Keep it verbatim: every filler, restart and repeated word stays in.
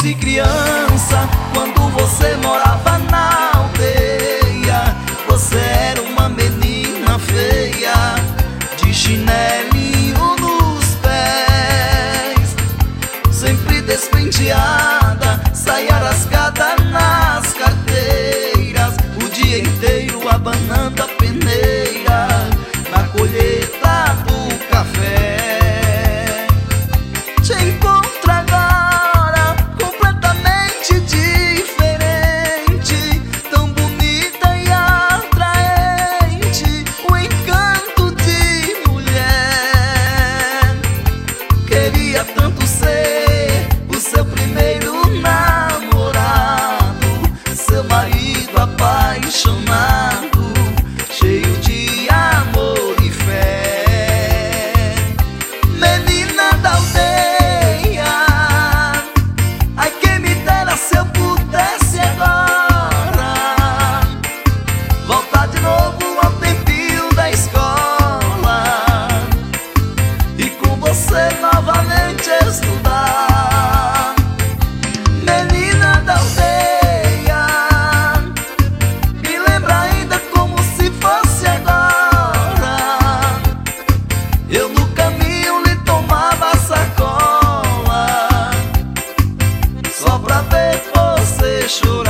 fosse criança, quando você morava na aldeia, você era uma menina feia, de chinelinho nos pés, sempre despenteada, saia rasgada nas carteiras, o dia inteiro abanando a peneira na colheita do café. Te encontro agora completamente diferente, tão bonita e atraente, o encanto de mulher. Queria tanto ser o seu primeiro namorado, seu marido apaixonado, cheio de amor e fé. Menina da aldeia, ai quem me dera se eu pudesse agora voltar de novo ao tempinho da escola e com você novamente estudar. Menina da aldeia, me lembra ainda como se fosse agora, eu no caminho lhe tomava sacola só pra ver você chorar.